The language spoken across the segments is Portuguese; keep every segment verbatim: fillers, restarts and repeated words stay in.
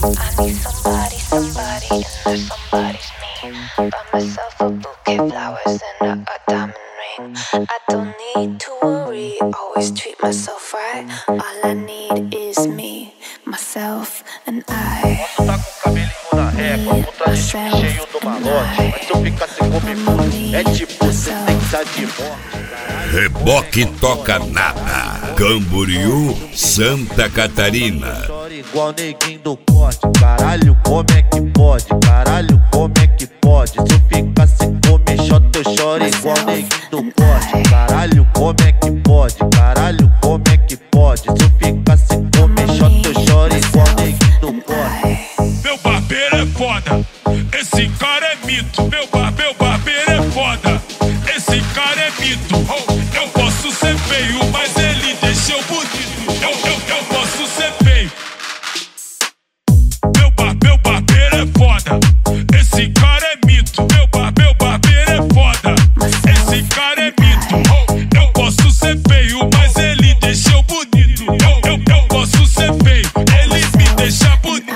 I need somebody, somebody, and that somebody's me. Buy myself a bouquet of flowers and a, a diamond ring. I don't need to worry, always treat myself right. All I need is me, myself and I. Posso tá com o cabelinho na régua, um traje cheio do malote. Mas se eu ficar sem comer forte, é tipo sentença de morte. Reboque toca nada. Camboriú, Santa Catarina. Chora igual neguinho do corte. Caralho, como é que pode? Caralho, como é que pode? Se eu ficar sem comer shot, eu choro igual neguinho do corte. Caralho, como é que pode? Caralho, como é que pode? Se eu ficar sem comer shot, eu choro igual neguinho do corte. Meu barbeiro é foda, esse cara é mito. Meu, bar, meu barbeiro é foda, esse cara é mito. Eu posso ser feio, mas ele deixa eu bonito. Eu, eu, eu posso ser feio. Meu, bar, meu barbeiro é foda, esse cara é mito. Meu, bar, meu barbeiro é foda, esse cara é mito. Eu posso ser feio, mas ele deixa eu bonito. Eu, eu, eu posso ser feio, ele me deixa bonito.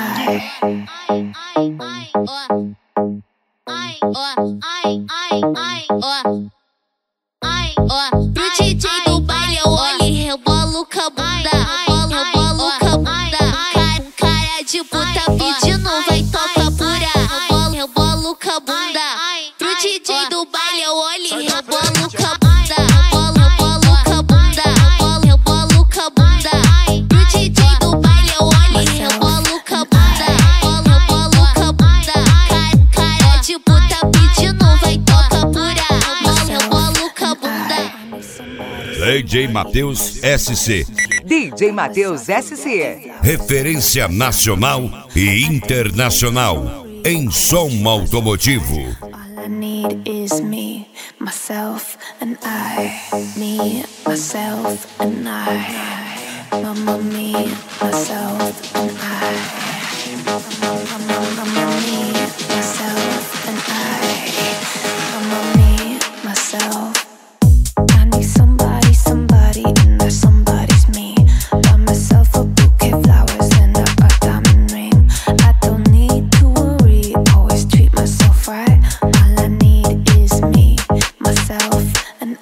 Pro D J do baile eu olho e rebolo com a bunda, rebolo com a bunda. Cara, cara de puta pedindo vai tocar pura, rebolo, rebolo com a bunda. Pro D J do baile eu olho e rebolo com a bunda, rebolo, rebolo com a bunda, rebolo, rebolo com a bunda. Pro D J do baile eu olho e rebolo com a bunda, rebolo, rebolo com a bunda. Cara, cara de puta pedindo vai tocar pura, rebolo, rebolo com a bunda. D J Matheus S C. D J Matheus S C. Referência nacional e internacional em som automotivo. All I need is me, myself and I. Me, myself and I. Mama, me, myself and I.